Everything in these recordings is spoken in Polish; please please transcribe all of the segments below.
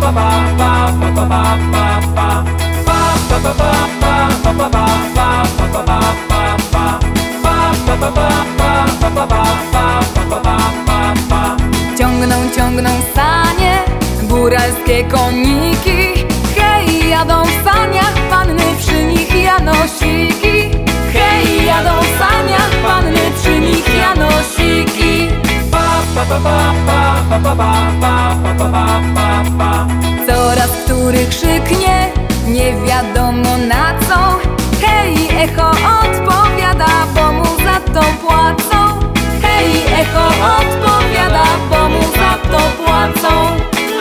Ciągną sanie góralskie koniki. Hej, jadą w saniach panny, przy nich janosiki. Hej, jadą w saniach panny, przy nich janosiki. Coraz który krzyknie, nie wiadomo na co. Hej, echo odpowiada, bo mu za to płacą. Hej, echo odpowiada, bo mu za to płacą.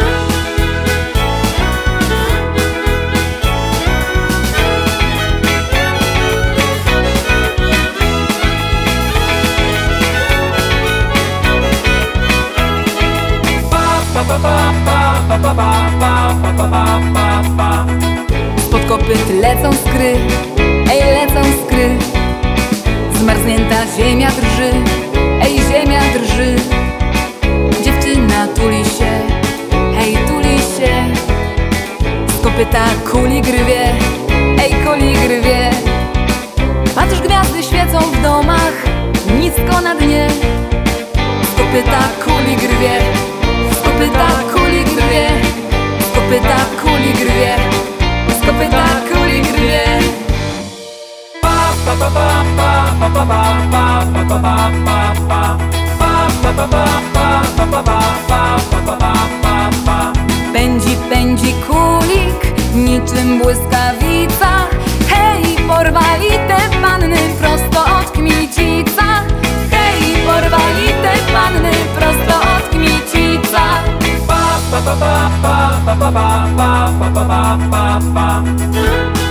Spod kopyt lecą skry, ej, lecą skry. Zmarznięta ziemia drży, ej, ziemia drży. Dziewczyna tuli się, hej, tuli się. Z kopyta kuli grwie, ej, kuli grwie. Patrz, gwiazdy świecą w domach, nisko na dnie. Z kopyta kuli grwie, z kopyta kuli grwie. Z kopyta kuli grwie, z kopyta kuli grwie. Pędzi, pędzi kulik, niczym błyskawica. Hej, porwali te panny prosto od Kmicica. Hej, porwali te panny prosto od Kmicica.